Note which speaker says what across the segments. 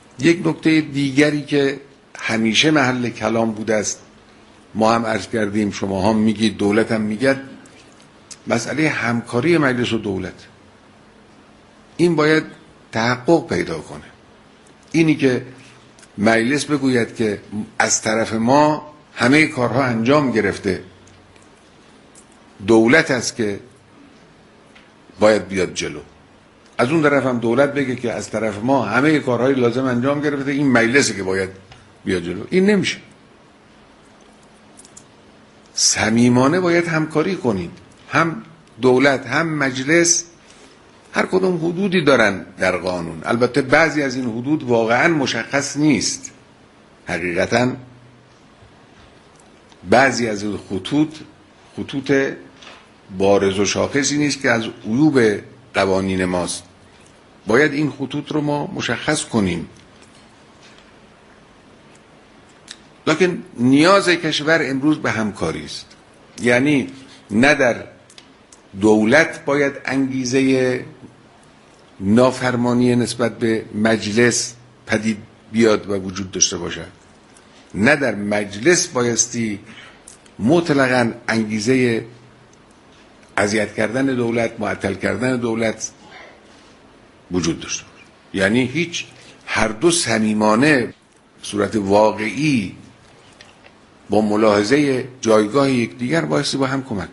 Speaker 1: یک نکته دیگری که همیشه محل کلام بوده است، ما هم عرض کردیم، شما هم میگید، دولت هم میگه، مسئله همکاری مجلس و دولت. این باید تحقق پیدا کنه. اینی که مجلس بگوید که از طرف ما همه کارها انجام گرفته، دولت است که باید بیاد جلو. از اون طرف هم دولت بگه که از طرف ما همه کارهای لازم انجام گرفته، این مجلسه که باید بیاد جلو. این نمیشه. صمیمانه باید همکاری کنید. هم دولت هم مجلس هر کدوم حدودی دارن در قانون. البته بعضی از این حدود واقعا مشخص نیست. حقیقتا بعضی از این خطوط بارز و شاخصی نیست که از عیوب قوانین ماست. باید این خطوط رو ما مشخص کنیم. لکن نیاز کشور امروز به همکاری است. یعنی نه در دولت باید انگیزه نافرمانی نسبت به مجلس پدید بیاد و وجود داشته باشد، نه در مجلس بایستی مطلقاً انگیزه اذیت کردن دولت، معطل کردن دولت وجود داشته باشه. یعنی هر دو صمیمانه صورت واقعی با ملاحظه جایگاه یکدیگر بایستی با هم کمک.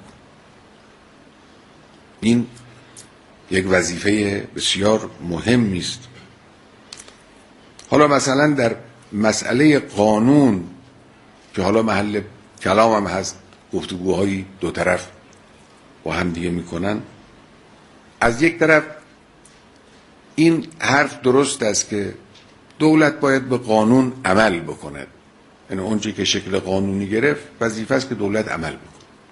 Speaker 1: این یک وظیفه بسیار مهمی است. حالا مثلا در مسئله قانون که حالا محل کلام هم هست، گفتگوهای دو طرف با هم دیگه میکنن، از یک طرف این حرف درست است که دولت باید به قانون عمل بکند، یعنی اونچه که شکل قانونی گرفت وظیفه است که دولت عمل بکند.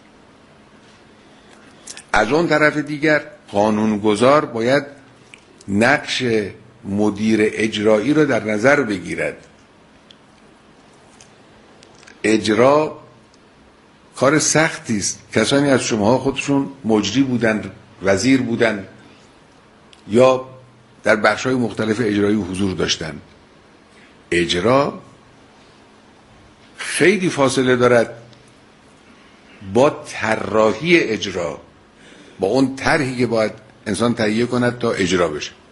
Speaker 1: از اون طرف دیگر قانونگذار باید نقش مدیر اجرایی رو در نظر بگیرد. اجرا کار سختی است. کسانی از شماها خودشون مجری بودند، وزیر بودند یا در بخش‌های مختلف اجرایی حضور داشتند. اجرا خیلی فاصله دارد با طراحی اجرا، با اون طرحی که باید انسان تهیه کند تا اجرا بشه.